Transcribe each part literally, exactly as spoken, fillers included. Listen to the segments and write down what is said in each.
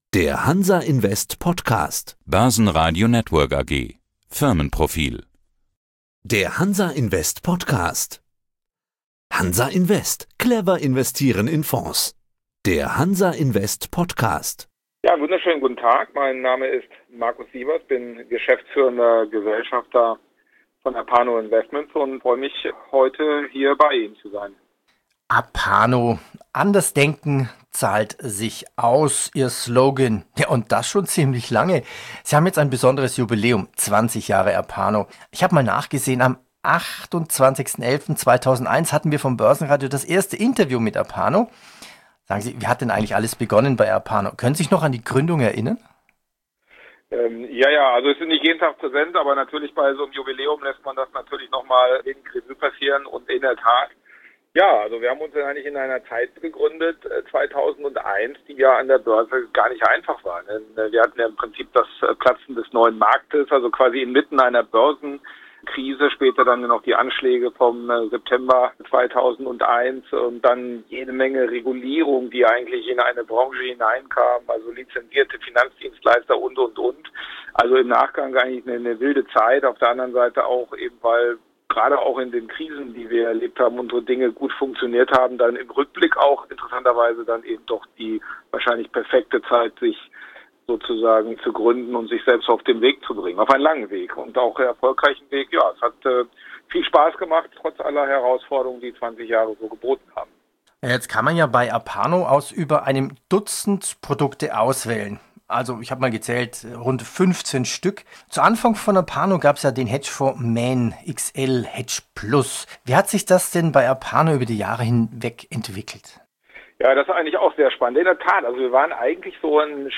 Der Hansa Invest Podcast. Börsenradio Network A G. Firmenprofil. Der Hansa Invest Podcast. Hansa Invest. Clever investieren in Fonds. Der Hansa Invest Podcast. Ja, wunderschönen guten Tag. Mein Name ist Markus Sievers, bin geschäftsführender Gesellschafter von Apano Investments und freue mich, heute hier bei Ihnen zu sein. Apano, anders denken zahlt sich aus, Ihr Slogan. Ja, und das schon ziemlich lange. Sie haben jetzt ein besonderes Jubiläum, zwanzig Jahre Apano. Ich habe mal nachgesehen, am achtundzwanzigsten elften zweitausendeins hatten wir vom Börsenradio das erste Interview mit Apano. Sagen Sie, wie hat denn eigentlich alles begonnen bei Apano? Können Sie sich noch an die Gründung erinnern? Ähm, ja, ja, also es ist nicht jeden Tag präsent, aber natürlich bei so einem Jubiläum lässt man das natürlich nochmal in Revue passieren und in der Tat. Ja, also wir haben uns ja eigentlich in einer Zeit gegründet, zweitausendeins, die ja an der Börse gar nicht einfach war. Denn wir hatten ja im Prinzip das Platzen des neuen Marktes, also quasi inmitten einer Börsenkrise, später dann noch die Anschläge vom September zweitausendeins und dann jede Menge Regulierung, die eigentlich in eine Branche hineinkam, also lizenzierte Finanzdienstleister und, und, und. Also im Nachgang eigentlich eine, eine wilde Zeit, auf der anderen Seite auch eben, weil gerade auch in den Krisen, die wir erlebt haben, unsere Dinge gut funktioniert haben, dann im Rückblick auch interessanterweise dann eben doch die wahrscheinlich perfekte Zeit, sich sozusagen zu gründen und sich selbst auf den Weg zu bringen, auf einen langen Weg und auch einen erfolgreichen Weg. Ja, es hat äh, viel Spaß gemacht, trotz aller Herausforderungen, die zwanzig Jahre so geboten haben. Jetzt kann man ja bei Apano aus über einem Dutzend Produkte auswählen. Also ich habe mal gezählt, rund fünfzehn Stück. Zu Anfang von Apano gab es ja den Hedgefonds Man X L Hedge Plus. Wie hat sich das denn bei Apano über die Jahre hinweg entwickelt? Ja, das ist eigentlich auch sehr spannend. In der Tat, also wir waren eigentlich so ein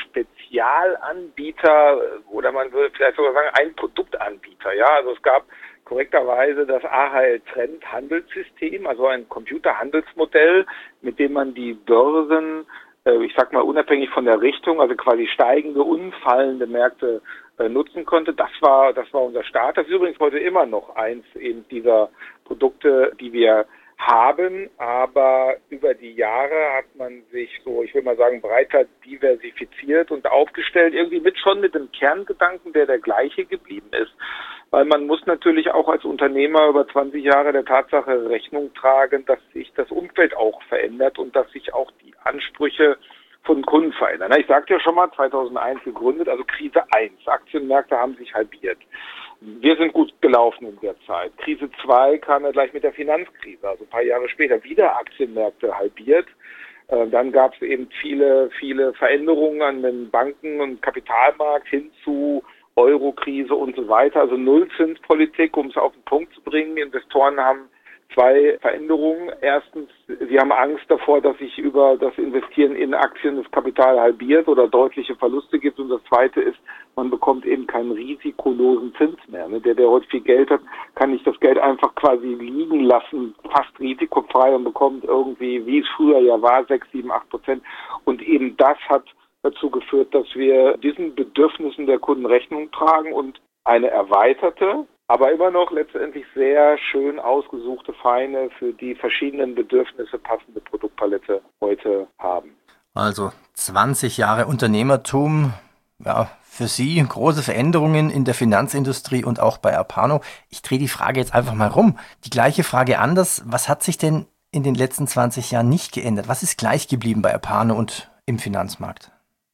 Spezialanbieter oder man würde vielleicht sogar sagen ein Produktanbieter. Ja, also es gab korrekterweise das A H L Trend Handelssystem, also ein Computerhandelsmodell, mit dem man die Börsen, ich sag mal unabhängig von der Richtung, also quasi steigende, unfallende Märkte äh, nutzen konnte. Das war, das war unser Start. Das ist übrigens heute immer noch eins eben dieser Produkte, die wir haben. Aber über die Jahre hat man sich so, ich will mal sagen, breiter diversifiziert und aufgestellt, irgendwie mit schon mit dem Kerngedanken, der der gleiche geblieben ist. Weil man muss natürlich auch als Unternehmer über zwanzig Jahre der Tatsache Rechnung tragen, dass sich das Umfeld auch verändert und dass sich auch die Ansprüche von Kunden verändern. Ich sagte ja schon mal, zweitausendeins gegründet, also Krise eins. Aktienmärkte haben sich halbiert. Wir sind gut gelaufen in der Zeit. Krise zwei kam ja gleich mit der Finanzkrise, also ein paar Jahre später wieder Aktienmärkte halbiert. Dann gab es eben viele, viele Veränderungen an den Banken- und Kapitalmarkt hin zu Euro-Krise und so weiter, also Nullzinspolitik, um es auf den Punkt zu bringen. Investoren haben zwei Veränderungen. Erstens, sie haben Angst davor, dass sich über das Investieren in Aktien das Kapital halbiert oder deutliche Verluste gibt. Und das Zweite ist, man bekommt eben keinen risikolosen Zins mehr. Der, der heute viel Geld hat, kann nicht das Geld einfach quasi liegen lassen, fast risikofrei und bekommt irgendwie, wie es früher ja war, sechs, sieben, acht Prozent. Und eben das hat dazu geführt, dass wir diesen Bedürfnissen der Kunden Rechnung tragen und eine erweiterte, aber immer noch letztendlich sehr schön ausgesuchte, feine, für die verschiedenen Bedürfnisse passende Produktpalette heute haben. Also zwanzig Jahre Unternehmertum, ja, für Sie große Veränderungen in der Finanzindustrie und auch bei Apano. Ich drehe die Frage jetzt einfach mal rum. Die gleiche Frage anders. Was hat sich denn in den letzten zwanzig Jahren nicht geändert? Was ist gleich geblieben bei Apano und im Finanzmarkt?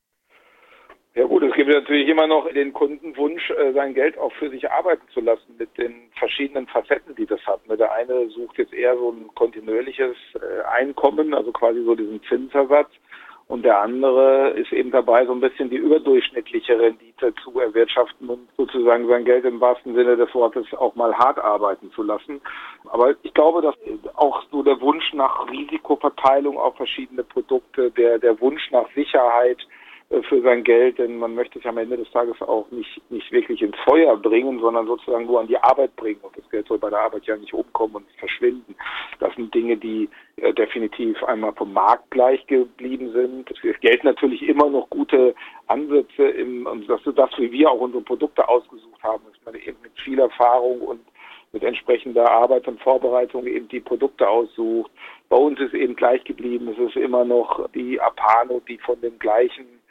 Ja gut, es gibt natürlich immer noch den Kundenwunsch, sein Geld auch für sich arbeiten zu lassen mit den verschiedenen Facetten, die das hat. Der eine sucht jetzt eher so ein kontinuierliches Einkommen, also quasi so diesen Zinsersatz. Und der andere ist eben dabei, so ein bisschen die überdurchschnittliche Rendite zu erwirtschaften und sozusagen sein Geld im wahrsten Sinne des Wortes auch mal hart arbeiten zu lassen. Aber ich glaube, dass auch so der Wunsch nach Risikoverteilung auf verschiedene Produkte, der, der Wunsch nach Sicherheit für sein Geld, denn man möchte es am Ende des Tages auch nicht nicht wirklich ins Feuer bringen, sondern sozusagen nur an die Arbeit bringen. Und das Geld soll bei der Arbeit ja nicht umkommen und verschwinden. Das sind Dinge, die äh, definitiv einmal vom Markt gleich geblieben sind. Es gelten natürlich immer noch gute Ansätze, im, und das ist das, wie wir auch unsere Produkte ausgesucht haben, dass man eben mit viel Erfahrung und mit entsprechender Arbeit und Vorbereitung eben die Produkte aussucht. Bei uns ist eben gleich geblieben. Es ist immer noch die Apano, die von den gleichen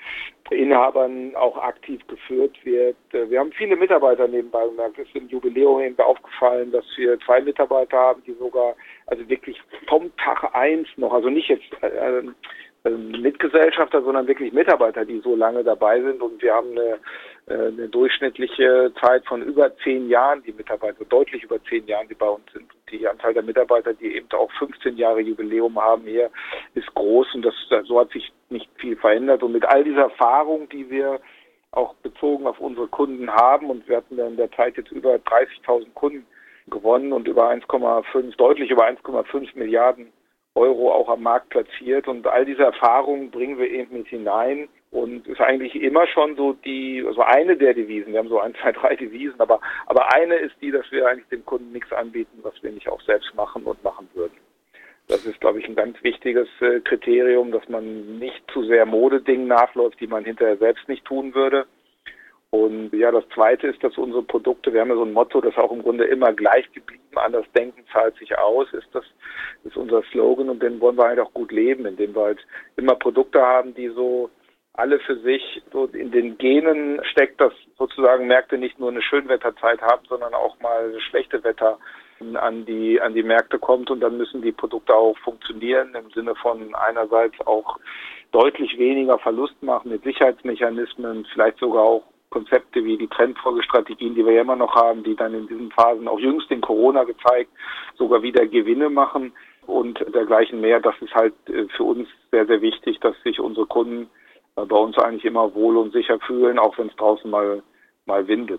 Inhabern auch aktiv geführt wird. Wir haben viele Mitarbeiter nebenbei gemerkt. Es ist im Jubiläum eben aufgefallen, dass wir zwei Mitarbeiter haben, die sogar also wirklich vom Tag eins noch, also nicht jetzt äh, Mitgesellschafter, sondern wirklich Mitarbeiter, die so lange dabei sind. Und wir haben eine, eine durchschnittliche Zeit von über zehn Jahren, die Mitarbeiter, deutlich über zehn Jahren, die bei uns sind. Die Anzahl der Mitarbeiter, die eben auch fünfzehn Jahre Jubiläum haben hier, ist groß und das, so hat sich nicht viel verändert. Und mit all dieser Erfahrung, die wir auch bezogen auf unsere Kunden haben, und wir hatten in der Zeit jetzt über dreißigtausend Kunden gewonnen und über eins Komma fünf, deutlich über eins Komma fünf Milliarden Euro auch am Markt platziert, und all diese Erfahrungen bringen wir eben mit hinein und ist eigentlich immer schon so die, also eine der Devisen, wir haben so ein, zwei, drei Devisen, aber, aber eine ist die, dass wir eigentlich dem Kunden nichts anbieten, was wir nicht auch selbst machen und machen würden. Das ist, glaube ich, ein ganz wichtiges äh, Kriterium, dass man nicht zu sehr Modedingen nachläuft, die man hinterher selbst nicht tun würde. Und ja, das Zweite ist, dass unsere Produkte, wir haben ja so ein Motto, das auch im Grunde immer gleich geblieben, anders denken zahlt sich aus, ist das ist unser Slogan, und den wollen wir halt auch gut leben, indem wir halt immer Produkte haben, die so alle für sich so in den Genen steckt, dass sozusagen Märkte nicht nur eine Schönwetterzeit haben, sondern auch mal eine schlechte Wetter an die an die Märkte kommt, und dann müssen die Produkte auch funktionieren im Sinne von einerseits auch deutlich weniger Verlust machen mit Sicherheitsmechanismen, vielleicht sogar auch Konzepte wie die Trendfolgestrategien, die wir ja immer noch haben, die dann in diesen Phasen, auch jüngst in Corona gezeigt, sogar wieder Gewinne machen und dergleichen mehr. Das ist halt für uns sehr, sehr wichtig, dass sich unsere Kunden bei uns eigentlich immer wohl und sicher fühlen, auch wenn es draußen mal, mal windet.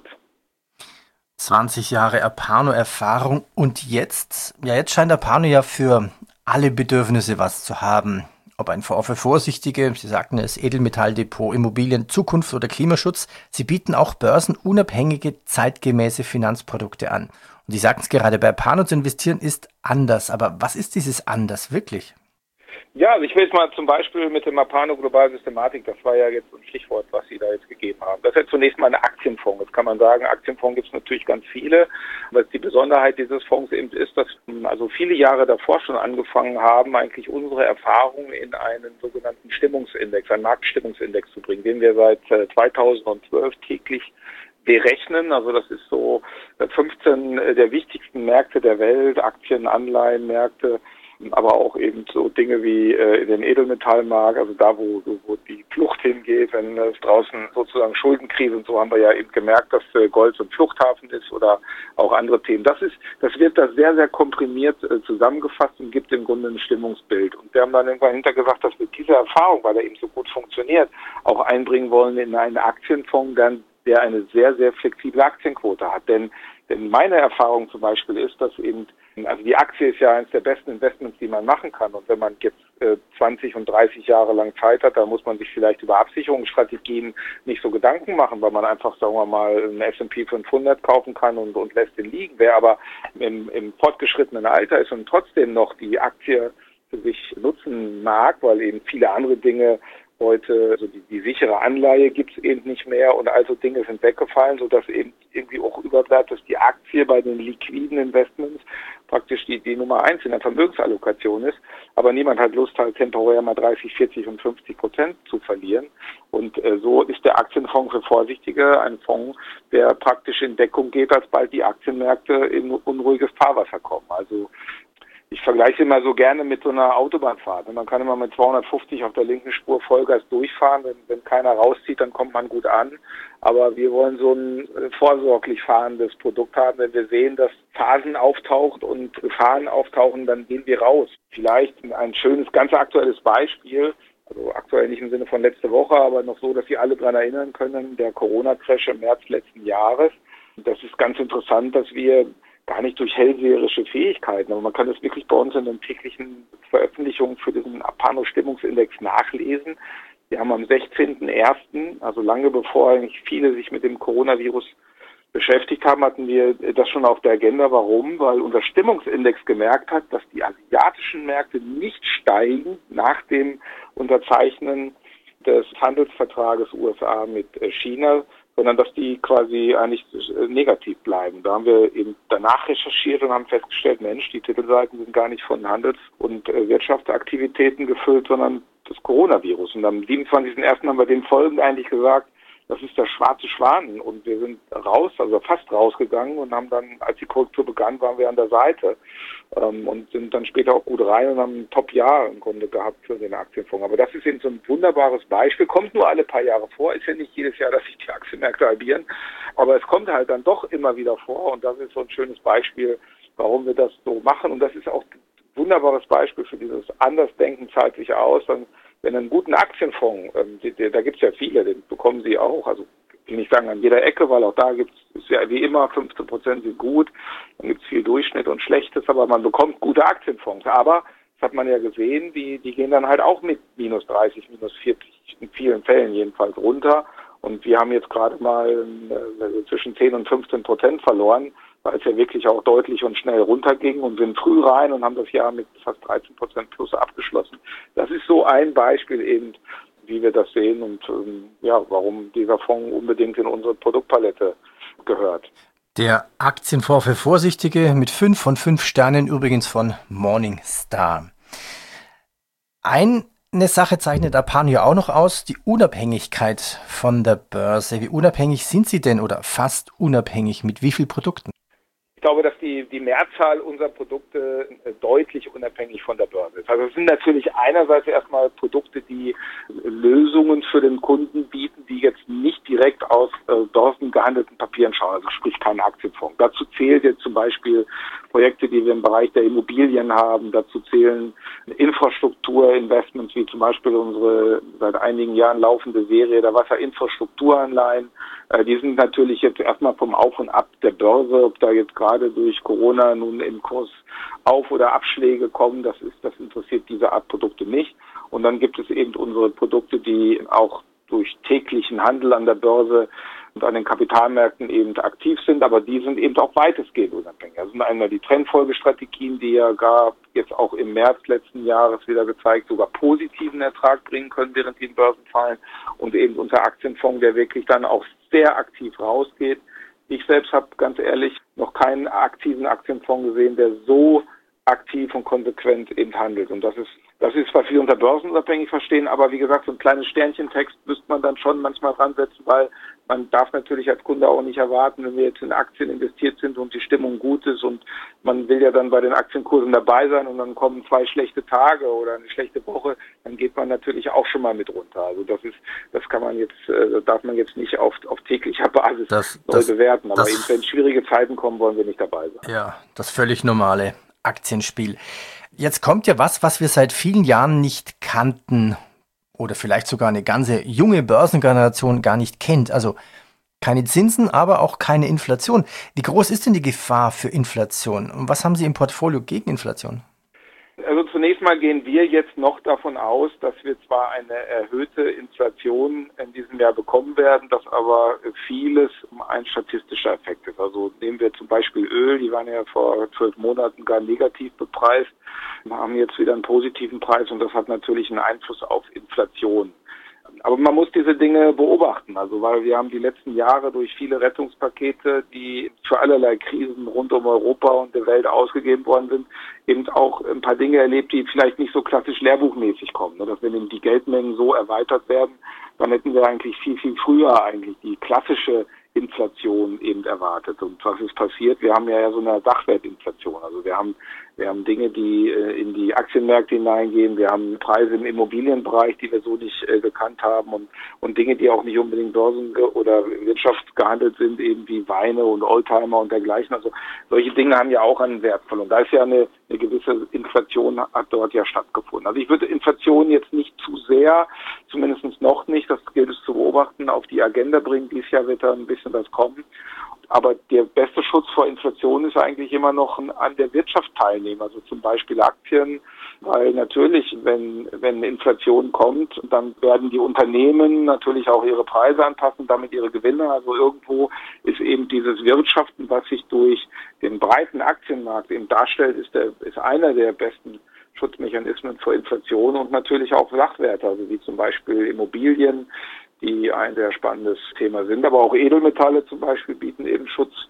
zwanzig Jahre Apano-Erfahrung, und jetzt, ja, jetzt scheint Apano ja für alle Bedürfnisse was zu haben. Ob ein für Vorsichtige, Sie sagten es, Edelmetalldepot, Immobilien, Zukunft oder Klimaschutz. Sie bieten auch börsenunabhängige, zeitgemäße Finanzprodukte an. Und Sie sagten es gerade, bei Apano zu investieren ist anders. Aber was ist dieses anders wirklich? Ja, also ich will jetzt mal zum Beispiel mit dem Apano Global Systematik, das war ja jetzt ein Stichwort, was Sie da jetzt gegeben haben. Das ist ja zunächst mal eine Aktienfonds. Jetzt kann man sagen, Aktienfonds gibt es natürlich ganz viele. Was die Besonderheit dieses Fonds eben ist, dass wir also viele Jahre davor schon angefangen haben, eigentlich unsere Erfahrungen in einen sogenannten Stimmungsindex, einen Marktstimmungsindex zu bringen, den wir seit zweitausendzwölf täglich berechnen. Also das ist so fünfzehn der wichtigsten Märkte der Welt, Aktien, Anleihenmärkte, aber auch eben so Dinge wie äh, in den Edelmetallmarkt, also da, wo, wo die Flucht hingeht, wenn es draußen sozusagen Schuldenkrise und so, haben wir ja eben gemerkt, dass äh, Gold so ein Fluchthafen ist oder auch andere Themen. Das ist, das wird da sehr, sehr komprimiert äh, zusammengefasst und gibt im Grunde ein Stimmungsbild. Und wir haben dann irgendwann hinter gesagt, dass wir diese Erfahrung, weil er eben so gut funktioniert, auch einbringen wollen in einen Aktienfonds, der, der eine sehr, sehr flexible Aktienquote hat. Denn, denn meine Erfahrung zum Beispiel ist, dass eben also die Aktie ist ja eines der besten Investments, die man machen kann. Und wenn man jetzt äh, zwanzig und dreißig Jahre lang Zeit hat, dann muss man sich vielleicht über Absicherungsstrategien nicht so Gedanken machen, weil man einfach, sagen wir mal, einen S und P fünfhundert kaufen kann und, und lässt ihn liegen. Wer aber im, im fortgeschrittenen Alter ist und trotzdem noch die Aktie für sich nutzen mag, weil eben viele andere Dinge heute, also die, die sichere Anleihe gibt es eben nicht mehr und also Dinge sind weggefallen, sodass eben irgendwie auch überbleibt, dass die Aktie bei den liquiden Investments praktisch die, die Nummer eins in der Vermögensallokation ist. Aber niemand hat Lust, halt temporär mal dreißig, vierzig und fünfzig Prozent zu verlieren. Und äh, so ist der Aktienfonds für Vorsichtige ein Fonds, der praktisch in Deckung geht, als bald die Aktienmärkte in unruhiges Fahrwasser kommen. Also ich vergleiche immer so gerne mit so einer Autobahnfahrt. Man kann immer mit zweihundertfünfzig auf der linken Spur Vollgas durchfahren. Wenn, wenn keiner rauszieht, dann kommt man gut an. Aber wir wollen so ein vorsorglich fahrendes Produkt haben. Wenn wir sehen, dass Phasen auftauchen und Gefahren auftauchen, dann gehen wir raus. Vielleicht ein schönes, ganz aktuelles Beispiel, also aktuell nicht im Sinne von letzte Woche, aber noch so, dass Sie alle daran erinnern können, der Corona-Crash im März letzten Jahres. Das ist ganz interessant, dass wir gar nicht durch hellseherische Fähigkeiten, aber man kann das wirklich bei uns in den täglichen Veröffentlichungen für diesen Apano-Stimmungsindex nachlesen. Wir haben am sechzehnten ersten, also lange bevor eigentlich viele sich mit dem Coronavirus beschäftigt haben, hatten wir das schon auf der Agenda. Warum? Weil unser Stimmungsindex gemerkt hat, dass die asiatischen Märkte nicht steigen nach dem Unterzeichnen des Handelsvertrages U S A mit China, sondern dass die quasi eigentlich negativ bleiben. Da haben wir eben danach recherchiert und haben festgestellt, Mensch, die Titelseiten sind gar nicht von Handels- und Wirtschaftsaktivitäten gefüllt, sondern das Coronavirus. Und am siebenundzwanzigsten ersten haben wir den folgend eigentlich gesagt, das ist der schwarze Schwan. Und wir sind raus, also fast rausgegangen und haben dann, als die Korrektur begann, waren wir an der Seite ähm, und sind dann später auch gut rein und haben ein Top-Jahr im Grunde gehabt für den Aktienfonds. Aber das ist eben so ein wunderbares Beispiel. Kommt nur alle paar Jahre vor. Ist ja nicht jedes Jahr, dass sich die Aktienmärkte halbieren. Aber es kommt halt dann doch immer wieder vor. Und das ist so ein schönes Beispiel, warum wir das so machen. Und das ist auch ein wunderbares Beispiel für dieses Andersdenken, zahlt sich aus. Dann, wenn einen guten Aktienfonds, ähm, die, die, da gibt es ja viele, den bekommen Sie auch, also ich will nicht sagen an jeder Ecke, weil auch da gibt es ja wie immer fünfzehn Prozent sind gut, dann gibt es viel Durchschnitt und Schlechtes, aber man bekommt gute Aktienfonds. Aber, das hat man ja gesehen, die, die gehen dann halt auch mit minus dreißig, minus vierzig, in vielen Fällen jedenfalls runter. Und wir haben jetzt gerade mal äh, zwischen zehn und fünfzehn Prozent verloren, weil es ja wirklich auch deutlich und schnell runterging und sind früh rein und haben das Jahr mit fast dreizehn Prozent plus abgeschlossen. Das ist so ein Beispiel eben, wie wir das sehen und ähm, ja, warum dieser Fonds unbedingt in unsere Produktpalette gehört. Der Aktienfonds für Vorsichtige mit fünf von fünf Sternen, übrigens von Morningstar. Eine Sache zeichnet Apano ja auch noch aus, die Unabhängigkeit von der Börse. Wie unabhängig sind Sie denn oder fast unabhängig mit wie vielen Produkten? Ich glaube, dass die, die Mehrzahl unserer Produkte deutlich unabhängig von der Börse ist. Also es sind natürlich einerseits erstmal Produkte, die Lösungen für den Kunden bieten, die jetzt nicht direkt aus äh, börsengehandelten Papieren schauen, also sprich kein Aktienfonds. Dazu zählt jetzt zum Beispiel Projekte, die wir im Bereich der Immobilien haben. Dazu zählen Infrastrukturinvestments, wie zum Beispiel unsere seit einigen Jahren laufende Serie der Wasserinfrastrukturanleihen. Äh, die sind natürlich jetzt erstmal vom Auf und Ab der Börse, ob da jetzt gerade durch Corona nun im Kurs Auf- oder Abschläge kommen, das ist, das interessiert diese Art Produkte nicht. Und dann gibt es eben unsere Produkte, die auch durch täglichen Handel an der Börse und an den Kapitalmärkten eben aktiv sind, aber die sind eben auch weitestgehend unabhängig. Das sind einmal die Trendfolgestrategien, die ja gar jetzt auch im März letzten Jahres wieder gezeigt, sogar positiven Ertrag bringen können, während die Börsen fallen, und eben unser Aktienfonds, der wirklich dann auch sehr aktiv rausgeht. Ich selbst habe ganz ehrlich noch keinen aktiven Aktienfonds gesehen, der so aktiv und konsequent eben handelt. Und das ist, das ist, was wir unter börsenunabhängig verstehen, aber wie gesagt, so ein kleines Sternchentext müsste man dann schon manchmal ransetzen, weil man darf natürlich als Kunde auch nicht erwarten, wenn wir jetzt in Aktien investiert sind und die Stimmung gut ist und man will ja dann bei den Aktienkursen dabei sein und dann kommen zwei schlechte Tage oder eine schlechte Woche, dann geht man natürlich auch schon mal mit runter. Also das ist, das kann man jetzt, äh, darf man jetzt nicht auf, auf täglicher Basis das, neu das, bewerten. Aber das, eben, wenn schwierige Zeiten kommen, wollen wir nicht dabei sein. Ja, das völlig normale Aktienspiel. Jetzt kommt ja was, was wir seit vielen Jahren nicht kannten oder vielleicht sogar eine ganze junge Börsengeneration gar nicht kennt. Also keine Zinsen, aber auch keine Inflation. Wie groß ist denn die Gefahr für Inflation? Und was haben Sie im Portfolio gegen Inflation? Also zunächst mal gehen wir jetzt noch davon aus, dass wir zwar eine erhöhte Inflation in diesem Jahr bekommen werden, dass aber vieles ein statistischer Effekt ist. Also nehmen wir zum Beispiel Öl, die waren ja vor zwölf Monaten gar negativ bepreist, haben jetzt wieder einen positiven Preis und das hat natürlich einen Einfluss auf Inflation. Aber man muss diese Dinge beobachten, also weil wir haben die letzten Jahre durch viele Rettungspakete, die für allerlei Krisen rund um Europa und der Welt ausgegeben worden sind, eben auch ein paar Dinge erlebt, die vielleicht nicht so klassisch lehrbuchmäßig kommen. Dass wenn eben die Geldmengen so erweitert werden, dann hätten wir eigentlich viel, viel früher eigentlich die klassische Inflation eben erwartet. Und was ist passiert? Wir haben ja so eine Sachwertinflation. Also wir haben wir haben Dinge, die äh, in die Aktienmärkte hineingehen. Wir haben Preise im Immobilienbereich, die wir so nicht äh, gekannt haben und und Dinge, die auch nicht unbedingt Börsen- oder Wirtschaft gehandelt sind, eben wie Weine und Oldtimer und dergleichen. Also solche Dinge haben ja auch einen Wert verloren. Da ist ja eine, eine gewisse Inflation hat dort ja stattgefunden. Also ich würde Inflation jetzt nicht zu sehr, zumindest noch nicht, das gilt es zu beobachten, auf die Agenda bringen. Dieses Jahr wird da ein bisschen was kommen. Aber der beste Schutz vor Inflation ist eigentlich immer noch an der Wirtschaft teilnehmen, also zum Beispiel Aktien, weil natürlich, wenn wenn Inflation kommt, dann werden die Unternehmen natürlich auch ihre Preise anpassen, damit ihre Gewinne. Also irgendwo ist eben dieses Wirtschaften, was sich durch den breiten Aktienmarkt eben darstellt, ist der ist einer der besten Schutzmechanismen vor Inflation und natürlich auch Sachwerte, also wie zum Beispiel Immobilien, die ein sehr spannendes Thema sind. Aber auch Edelmetalle zum Beispiel bieten eben Schutz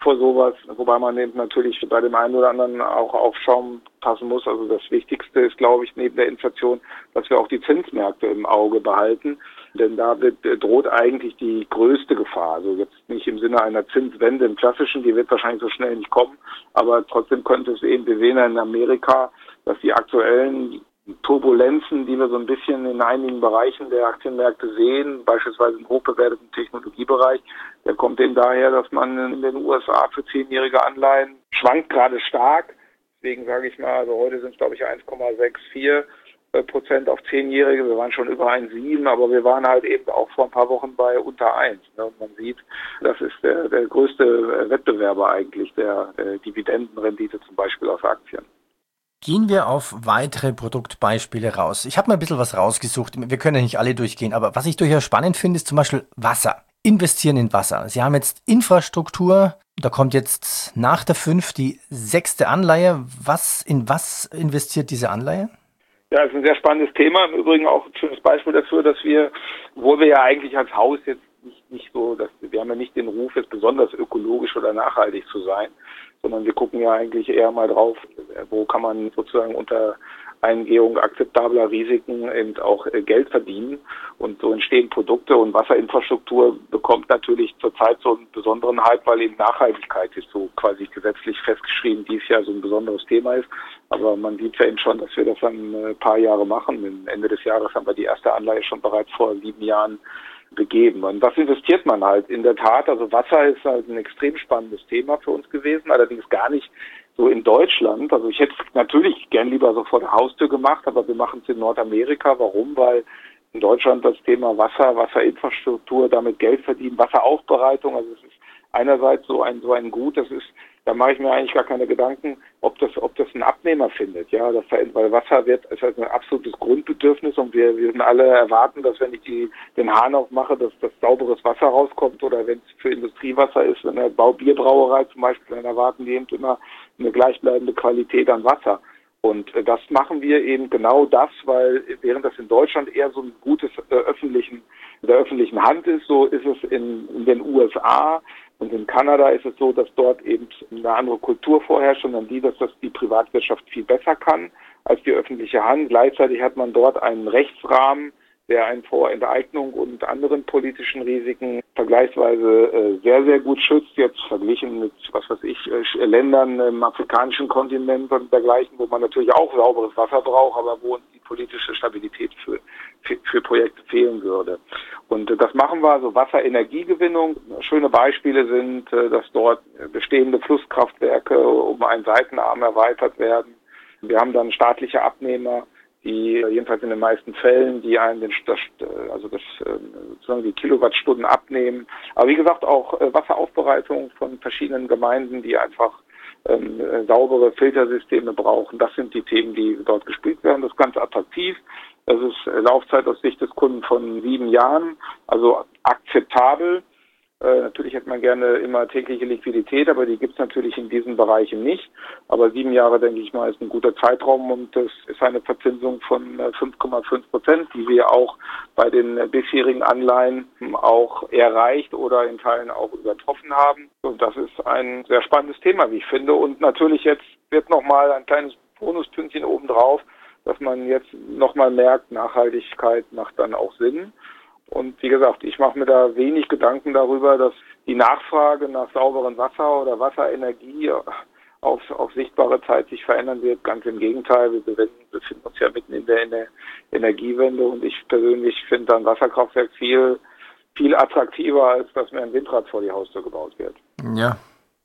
vor sowas, wobei man eben natürlich bei dem einen oder anderen auch auf Schaum passen muss. Also das Wichtigste ist, glaube ich, neben der Inflation, dass wir auch die Zinsmärkte im Auge behalten. Denn da wird, droht eigentlich die größte Gefahr. Also jetzt nicht im Sinne einer Zinswende im Klassischen, die wird wahrscheinlich so schnell nicht kommen. Aber trotzdem könnte es eben, wir sehen ja in Amerika, dass die aktuellen Turbulenzen, die wir so ein bisschen in einigen Bereichen der Aktienmärkte sehen, beispielsweise im hochbewerteten Technologiebereich, der kommt eben daher, dass man in den U S A für zehnjährige Anleihen schwankt gerade stark. Deswegen sage ich mal, also heute sind es glaube ich eins Komma vierundsechzig Prozent auf zehnjährige. Wir waren schon über eins Komma sieben, aber wir waren halt eben auch vor ein paar Wochen bei unter eins. Und man sieht, das ist der, der größte Wettbewerber eigentlich der, der Dividendenrendite zum Beispiel auf Aktien. Gehen wir auf weitere Produktbeispiele raus. Ich habe mal ein bisschen was rausgesucht. Wir können ja nicht alle durchgehen, aber was ich durchaus spannend finde, ist zum Beispiel Wasser. Investieren in Wasser. Sie haben jetzt Infrastruktur, da kommt jetzt nach der fünf die sechste Anleihe. Was, in was investiert diese Anleihe? Ja, das ist ein sehr spannendes Thema. Im Übrigen auch ein schönes Beispiel dafür, dass wir, obwohl wir ja eigentlich als Haus jetzt nicht, nicht so, dass wir haben ja nicht den Ruf, jetzt besonders ökologisch oder nachhaltig zu sein, sondern wir gucken ja eigentlich eher mal drauf, wo kann man sozusagen unter Eingehung akzeptabler Risiken eben auch Geld verdienen. Und so entstehen Produkte, und Wasserinfrastruktur bekommt natürlich zurzeit so einen besonderen Hype, weil eben Nachhaltigkeit ist so quasi gesetzlich festgeschrieben, dies Jahr so ein besonderes Thema ist. Aber man sieht ja eben schon, dass wir das dann ein paar Jahre machen. Ende des Jahres haben wir die erste Anleihe schon bereits vor sieben Jahren begeben. Und was investiert man halt? In der Tat, also Wasser ist halt ein extrem spannendes Thema für uns gewesen, allerdings gar nicht so in Deutschland. Also ich hätte es natürlich gern lieber so vor der Haustür gemacht, aber wir machen es in Nordamerika. Warum? Weil in Deutschland das Thema Wasser, Wasserinfrastruktur, damit Geld verdienen, Wasseraufbereitung, also es ist einerseits so ein so ein Gut, das ist, da mache ich mir eigentlich gar keine Gedanken, ob das ob das einen Abnehmer findet. Ja, das, weil Wasser wird ist halt ein absolutes Grundbedürfnis, und wir wir alle erwarten, dass wenn ich die den Hahn aufmache, dass das sauberes Wasser rauskommt, oder wenn es für Industriewasser ist, in der Bau Bierbrauerei zum Beispiel, dann erwarten die eben immer eine gleichbleibende Qualität an Wasser. Und äh, das machen wir eben genau das, weil während das in Deutschland eher so ein gutes äh, öffentlichen, in der öffentlichen Hand ist, so ist es in, in den U S A und in Kanada ist es so, dass dort eben eine andere Kultur vorherrscht, sondern die, dass das die Privatwirtschaft viel besser kann als die öffentliche Hand. Gleichzeitig hat man dort einen Rechtsrahmen, der einen vor Enteignung und anderen politischen Risiken vergleichsweise äh, sehr, sehr gut schützt, jetzt verglichen mit, was weiß ich, äh, Ländern im afrikanischen Kontinent und dergleichen, wo man natürlich auch sauberes Wasser braucht, aber wo uns die politische Stabilität für, für, für Projekte fehlen würde. Und äh, das machen wir, also Wasserenergiegewinnung. Schöne Beispiele sind, äh, dass dort bestehende Flusskraftwerke um einen Seitenarm erweitert werden. Wir haben dann staatliche Abnehmer, die jedenfalls in den meisten Fällen, die einen den, das, also das, sozusagen die Kilowattstunden abnehmen. Aber wie gesagt, auch Wasseraufbereitung von verschiedenen Gemeinden, die einfach ähm, saubere Filtersysteme brauchen. Das sind die Themen, die dort gespielt werden. Das ist ganz attraktiv. Das ist Laufzeit aus Sicht des Kunden von sieben Jahren, also akzeptabel. Äh, natürlich hätte man gerne immer tägliche Liquidität, aber die gibt es natürlich in diesen Bereichen nicht. Aber sieben Jahre, denke ich mal, ist ein guter Zeitraum, und das ist eine Verzinsung von äh, fünf Komma fünf Prozent, die wir auch bei den äh, bisherigen Anleihen auch erreicht oder in Teilen auch übertroffen haben. Und das ist ein sehr spannendes Thema, wie ich finde. Und natürlich jetzt wird nochmal ein kleines Bonuspünktchen obendrauf, dass man jetzt nochmal merkt, Nachhaltigkeit macht dann auch Sinn. Und wie gesagt, ich mache mir da wenig Gedanken darüber, dass die Nachfrage nach sauberem Wasser oder Wasserenergie auf, auf sichtbare Zeit sich verändern wird. Ganz im Gegenteil, wir befinden uns ja mitten in der, in der Energiewende, und ich persönlich finde dann Wasserkraftwerk viel, viel attraktiver, als dass mir ein Windrad vor die Haustür gebaut wird. Ja.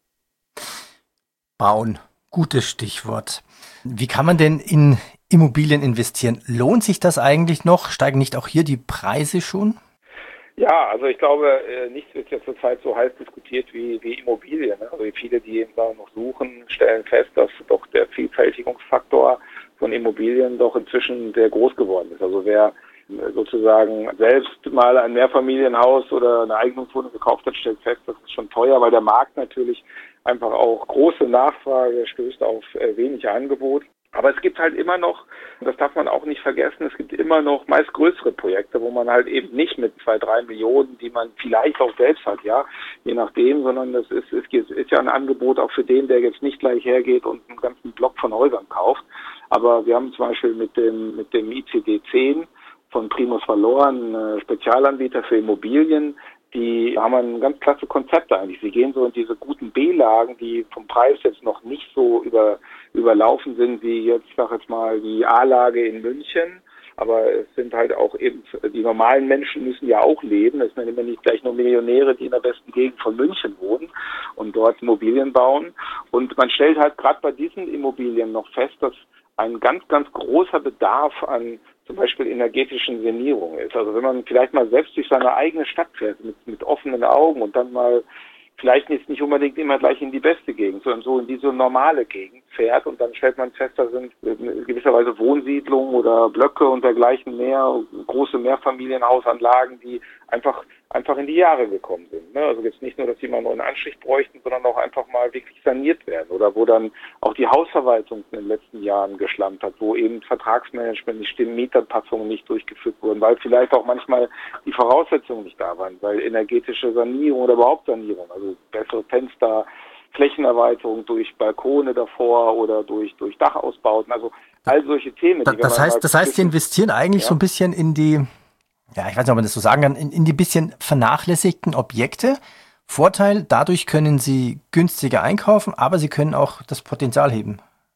Bauen. Gutes Stichwort. Wie kann man denn in Immobilien investieren? Lohnt sich das eigentlich noch? Steigen nicht auch hier die Preise schon? Ja, also ich glaube, nichts wird jetzt zurzeit so heiß diskutiert wie, wie Immobilien. Also viele, die eben da noch suchen, stellen fest, dass doch der Vielfältigungsfaktor von Immobilien doch inzwischen sehr groß geworden ist. Also wer sozusagen selbst mal ein Mehrfamilienhaus oder eine Eigentumswohnung gekauft hat, stellt fest, das ist schon teuer, weil der Markt natürlich einfach auch große Nachfrage stößt auf wenig Angebot. Aber es gibt halt immer noch, das darf man auch nicht vergessen, es gibt immer noch meist größere Projekte, wo man halt eben nicht mit zwei, drei Millionen, die man vielleicht auch selbst hat, ja, je nachdem, sondern das ist, ist, ist ja ein Angebot auch für den, der jetzt nicht gleich hergeht und einen ganzen Block von Häusern kauft. Aber wir haben zum Beispiel mit dem, mit dem I C D zehn von Primus Valor, einen Spezialanbieter für Immobilien, die haben ein ganz klasse Konzept eigentlich. Sie gehen so in diese guten B-Lagen, die vom Preis jetzt noch nicht so über, überlaufen sind, wie jetzt, ich sag jetzt mal, die A-Lage in München. Aber es sind halt auch eben, die normalen Menschen müssen ja auch leben. Es sind immer nicht gleich nur Millionäre, die in der besten Gegend von München wohnen und dort Immobilien bauen. Und man stellt halt gerade bei diesen Immobilien noch fest, dass ein ganz, ganz großer Bedarf an zum Beispiel energetischen Sanierung ist. Also wenn man vielleicht mal selbst durch seine eigene Stadt fährt, mit, mit offenen Augen und dann mal vielleicht jetzt nicht unbedingt immer gleich in die beste Gegend, sondern so in diese normale Gegend fährt und dann stellt man fest, da sind in gewisser Weise Wohnsiedlungen oder Blöcke und dergleichen mehr, große Mehrfamilienhausanlagen, die einfach einfach in die Jahre gekommen sind. Ne? Also jetzt nicht nur, dass die mal einen neuen Anstrich bräuchten, sondern auch einfach mal wirklich saniert werden oder wo dann auch die Hausverwaltung in den letzten Jahren geschlampt hat, wo eben Vertragsmanagement nicht stimmt, Mietanpassungen nicht durchgeführt wurden, weil vielleicht auch manchmal die Voraussetzungen nicht da waren, weil energetische Sanierung oder überhaupt Sanierung, also bessere Fenster, Flächenerweiterung durch Balkone davor oder durch durch Dachausbauten, also all solche Themen. Da, das heißt, das heißt, Sie investieren eigentlich ja so ein bisschen in die, ja, ich weiß nicht, ob man das so sagen kann, in, in die bisschen vernachlässigten Objekte. Vorteil, dadurch können Sie günstiger einkaufen, aber Sie können auch das Potenzial heben.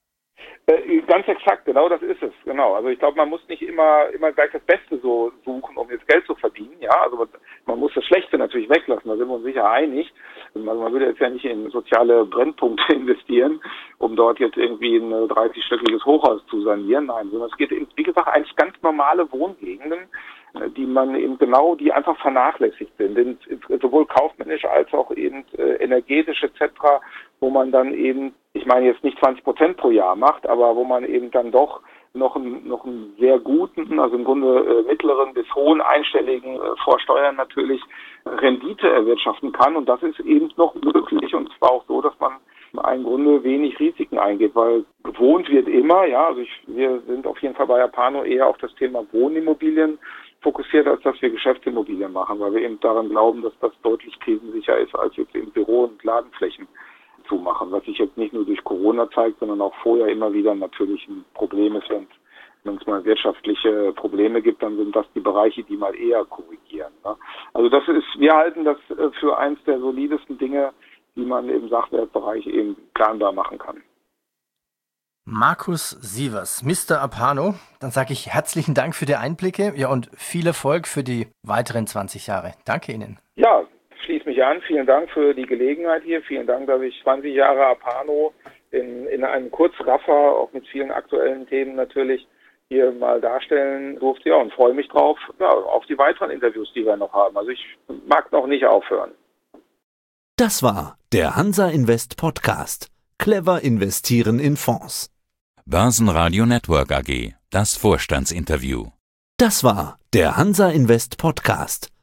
Äh, ganz exakt, genau das ist es, genau. Also ich glaube, man muss nicht immer immer gleich das Beste so suchen, um jetzt Geld zu verdienen, ja. Also man muss das Schlechte natürlich weglassen, da sind wir uns sicher einig. Also man würde jetzt ja nicht in soziale Brennpunkte investieren, um dort jetzt irgendwie ein dreißigstöckiges Hochhaus zu sanieren. Nein, sondern es geht eben, wie gesagt, eigentlich ganz normale Wohngegenden, die man eben genau, die einfach vernachlässigt sind, sowohl kaufmännisch als auch eben äh, energetisch et cetera, wo man dann eben, ich meine jetzt nicht zwanzig Prozent pro Jahr macht, aber wo man eben dann doch noch einen, noch einen sehr guten, also im Grunde äh, mittleren bis hohen einstelligen, äh, vor Steuern natürlich, Rendite erwirtschaften kann. Und das ist eben noch möglich und zwar auch so, dass man im Grunde wenig Risiken eingeht, weil gewohnt wird immer, ja, also ich, wir sind auf jeden Fall bei Apano eher auf das Thema Wohnimmobilien fokussiert, als dass wir Geschäftsimmobilien machen, weil wir eben daran glauben, dass das deutlich krisensicher ist, als jetzt eben Büro- und Ladenflächen zu machen, was sich jetzt nicht nur durch Corona zeigt, sondern auch vorher immer wieder natürlich ein Problem ist, wenn wenn es mal wirtschaftliche Probleme gibt, dann sind das die Bereiche, die mal eher korrigieren. Ne? Also das ist, wir halten das für eins der solidesten Dinge, die man im Sachwertbereich eben planbar machen kann. Markus Sievers, Mister Apano, dann sage ich herzlichen Dank für die Einblicke, ja, und viel Erfolg für die weiteren zwanzig Jahre. Danke Ihnen. Ja, schließe mich an. Vielen Dank für die Gelegenheit hier. Vielen Dank, dass ich zwanzig Jahre Apano in, in einem Kurzraffer, auch mit vielen aktuellen Themen natürlich, hier mal darstellen durfte. Ja, und freue mich drauf, ja, auf die weiteren Interviews, die wir noch haben. Also ich mag noch nicht aufhören. Das war der Hansa Invest Podcast. Clever investieren in Fonds. Börsenradio Network A G. Das Vorstandsinterview. Das war der Hansa Invest Podcast.